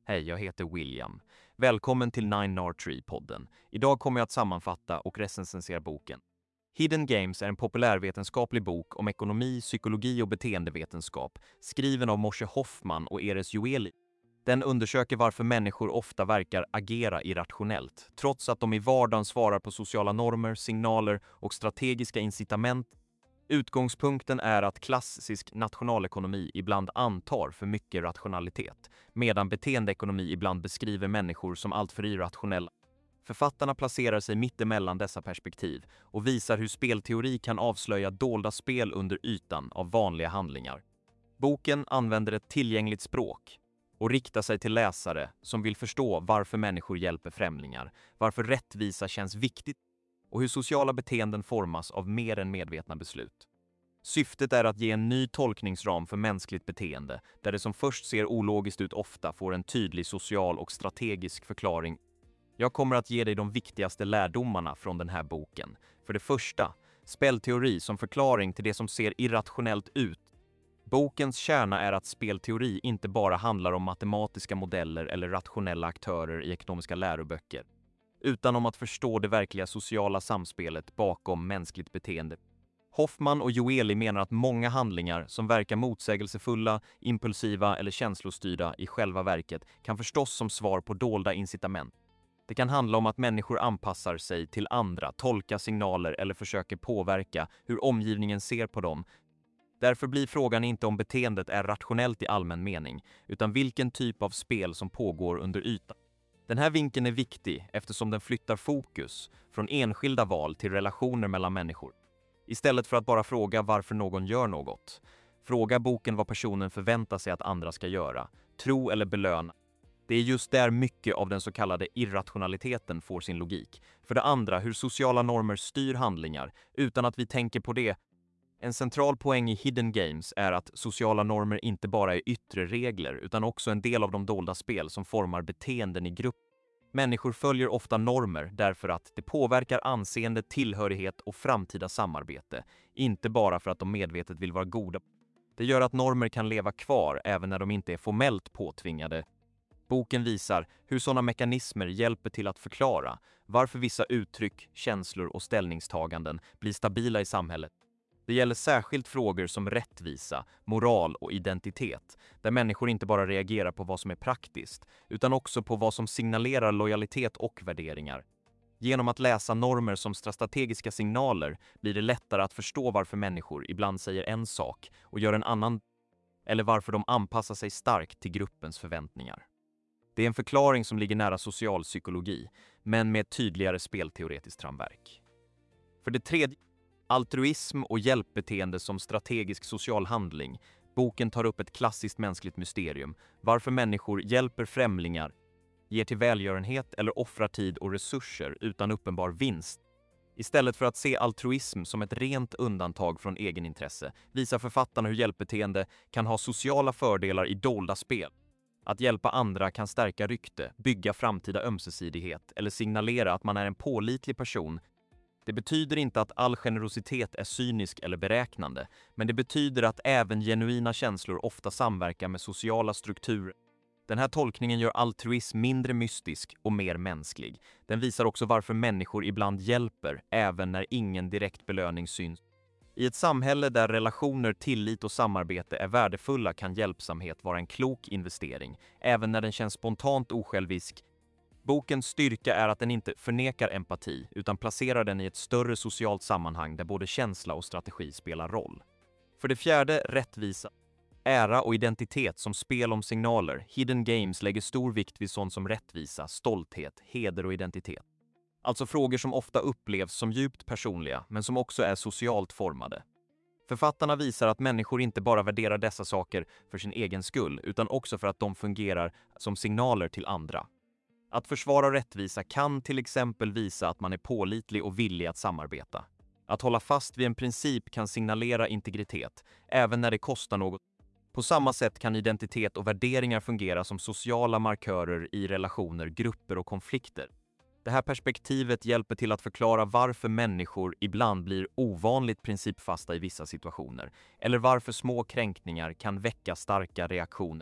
Hej, jag heter William. Välkommen till Nine Nard Tree-podden. Idag kommer jag att sammanfatta och recensera boken. Hidden Games är en populärvetenskaplig bok om ekonomi, psykologi och beteendevetenskap, skriven av Moshe Hoffman och Erez Joeli. Den undersöker varför människor ofta verkar agera irrationellt, trots att de i vardagen svarar på sociala normer, signaler och strategiska incitament. Utgångspunkten är att klassisk nationalekonomi ibland antar för mycket rationalitet, medan beteendeekonomi ibland beskriver människor som alltför irrationella. Författarna placerar sig mittemellan dessa perspektiv och visar hur spelteori kan avslöja dolda spel under ytan av vanliga handlingar. Boken använder ett tillgängligt språk och riktar sig till läsare som vill förstå varför människor hjälper främlingar, varför rättvisa känns viktigt och hur sociala beteenden formas av mer än medvetna beslut. Syftet är att ge en ny tolkningsram för mänskligt beteende, där det som först ser ologiskt ut ofta får en tydlig social och strategisk förklaring. Jag kommer att ge dig de viktigaste lärdomarna från den här boken. För det första, spelteori som förklaring till det som ser irrationellt ut. Bokens kärna är att spelteori inte bara handlar om matematiska modeller eller rationella aktörer i ekonomiska läroböcker, utan om att förstå det verkliga sociala samspelet bakom mänskligt beteende. Hoffman och Joeli menar att många handlingar som verkar motsägelsefulla, impulsiva eller känslostyrda i själva verket kan förstås som svar på dolda incitament. Det kan handla om att människor anpassar sig till andra, tolkar signaler eller försöker påverka hur omgivningen ser på dem. Därför blir frågan inte om beteendet är rationellt i allmän mening, utan vilken typ av spel som pågår under ytan. Den här vinkeln är viktig eftersom den flyttar fokus från enskilda val till relationer mellan människor. Istället för att bara fråga varför någon gör något, frågar boken vad personen förväntar sig att andra ska göra, tro eller belöna. Det är just där mycket av den så kallade irrationaliteten får sin logik. För det andra, hur sociala normer styr handlingar utan att vi tänker på det. En central poäng i Hidden Games är att sociala normer inte bara är yttre regler utan också en del av de dolda spel som formar beteenden i grupp. Människor följer ofta normer därför att det påverkar anseende, tillhörighet och framtida samarbete, inte bara för att de medvetet vill vara goda. Det gör att normer kan leva kvar även när de inte är formellt påtvingade. Boken visar hur sådana mekanismer hjälper till att förklara varför vissa uttryck, känslor och ställningstaganden blir stabila i samhället. Det gäller särskilt frågor som rättvisa, moral och identitet, där människor inte bara reagerar på vad som är praktiskt, utan också på vad som signalerar lojalitet och värderingar. Genom att läsa normer som strategiska signaler blir det lättare att förstå varför människor ibland säger en sak och gör en annan, eller varför de anpassar sig starkt till gruppens förväntningar. Det är en förklaring som ligger nära socialpsykologi, men med ett tydligare spelteoretiskt ramverk. För det tredje, altruism och hjälpbeteende som strategisk social handling. Boken tar upp ett klassiskt mänskligt mysterium, varför människor hjälper främlingar, ger till välgörenhet eller offrar tid och resurser utan uppenbar vinst. Istället för att se altruism som ett rent undantag från egenintresse visar författarna hur hjälpbeteende kan ha sociala fördelar i dolda spel. Att hjälpa andra kan stärka rykte, bygga framtida ömsesidighet eller signalera att man är en pålitlig person. Det betyder inte att all generositet är cynisk eller beräknande, men det betyder att även genuina känslor ofta samverkar med sociala strukturer. Den här tolkningen gör altruism mindre mystisk och mer mänsklig. Den visar också varför människor ibland hjälper, även när ingen direkt belöning syns. I ett samhälle där relationer, tillit och samarbete är värdefulla kan hjälpsamhet vara en klok investering, även när den känns spontant osjälvisk. Bokens styrka är att den inte förnekar empati, utan placerar den i ett större socialt sammanhang där både känsla och strategi spelar roll. För det fjärde, rättvisa. Ära och identitet som spel om signaler. Hidden Games lägger stor vikt vid sånt som rättvisa, stolthet, heder och identitet. Alltså frågor som ofta upplevs som djupt personliga, men som också är socialt formade. Författarna visar att människor inte bara värderar dessa saker för sin egen skull, utan också för att de fungerar som signaler till andra. Att försvara rättvisa kan till exempel visa att man är pålitlig och villig att samarbeta. Att hålla fast vid en princip kan signalera integritet, även när det kostar något. På samma sätt kan identitet och värderingar fungera som sociala markörer i relationer, grupper och konflikter. Det här perspektivet hjälper till att förklara varför människor ibland blir ovanligt principfasta i vissa situationer, eller varför små kränkningar kan väcka starka reaktioner.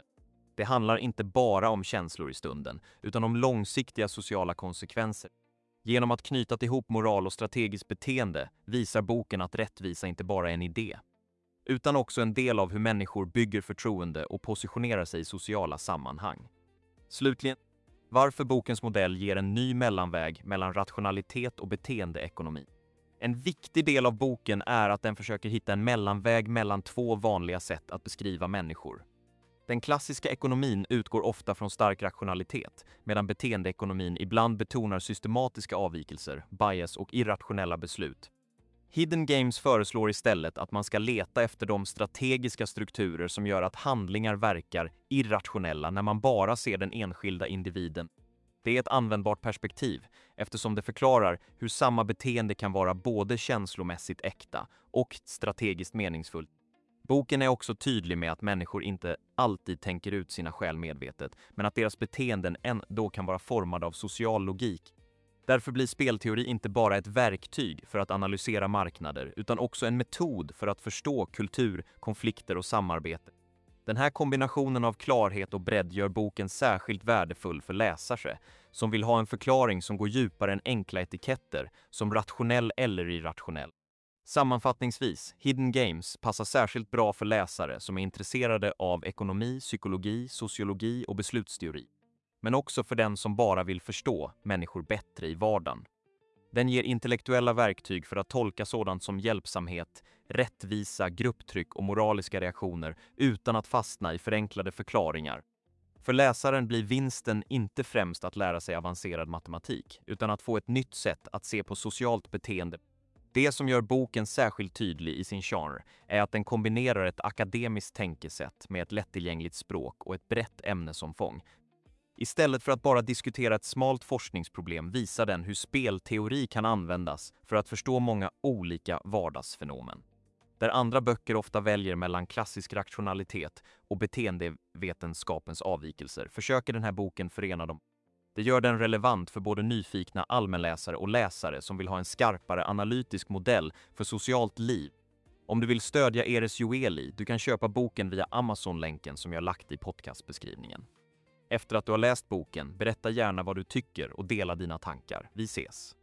Det handlar inte bara om känslor i stunden, utan om långsiktiga sociala konsekvenser. Genom att knyta ihop moral och strategiskt beteende visar boken att rättvisa inte bara är en idé, utan också en del av hur människor bygger förtroende och positionerar sig i sociala sammanhang. Slutligen, varför bokens modell ger en ny mellanväg mellan rationalitet och beteendeekonomi. En viktig del av boken är att den försöker hitta en mellanväg mellan två vanliga sätt att beskriva människor. Den klassiska ekonomin utgår ofta från stark rationalitet, medan beteendeekonomin ibland betonar systematiska avvikelser, bias och irrationella beslut. Hidden Games föreslår istället att man ska leta efter de strategiska strukturer som gör att handlingar verkar irrationella när man bara ser den enskilda individen. Det är ett användbart perspektiv eftersom det förklarar hur samma beteende kan vara både känslomässigt äkta och strategiskt meningsfullt. Boken är också tydlig med att människor inte alltid tänker ut sina skäl medvetet, men att deras beteenden ändå kan vara formade av social logik. Därför blir spelteori inte bara ett verktyg för att analysera marknader, utan också en metod för att förstå kultur, konflikter och samarbete. Den här kombinationen av klarhet och bredd gör boken särskilt värdefull för läsare som vill ha en förklaring som går djupare än enkla etiketter som rationell eller irrationell. Sammanfattningsvis, Hidden Games passar särskilt bra för läsare som är intresserade av ekonomi, psykologi, sociologi och beslutsteori, men också för den som bara vill förstå människor bättre i vardagen. Den ger intellektuella verktyg för att tolka sådant som hjälpsamhet, rättvisa, grupptryck och moraliska reaktioner utan att fastna i förenklade förklaringar. För läsaren blir vinsten inte främst att lära sig avancerad matematik, utan att få ett nytt sätt att se på socialt beteende. Det som gör boken särskilt tydlig i sin genre är att den kombinerar ett akademiskt tänkesätt med ett lättillgängligt språk och ett brett ämnesomfång. Istället för att bara diskutera ett smalt forskningsproblem visar den hur spelteori kan användas för att förstå många olika vardagsfenomen. Där andra böcker ofta väljer mellan klassisk rationalitet och beteendevetenskapens avvikelser försöker den här boken förena dem. Det gör den relevant för både nyfikna allmänläsare och läsare som vill ha en skarpare analytisk modell för socialt liv. Om du vill stödja Eres Joeli, du kan köpa boken via Amazon-länken som jag lagt i podcastbeskrivningen. Efter att du har läst boken, berätta gärna vad du tycker och dela dina tankar. Vi ses!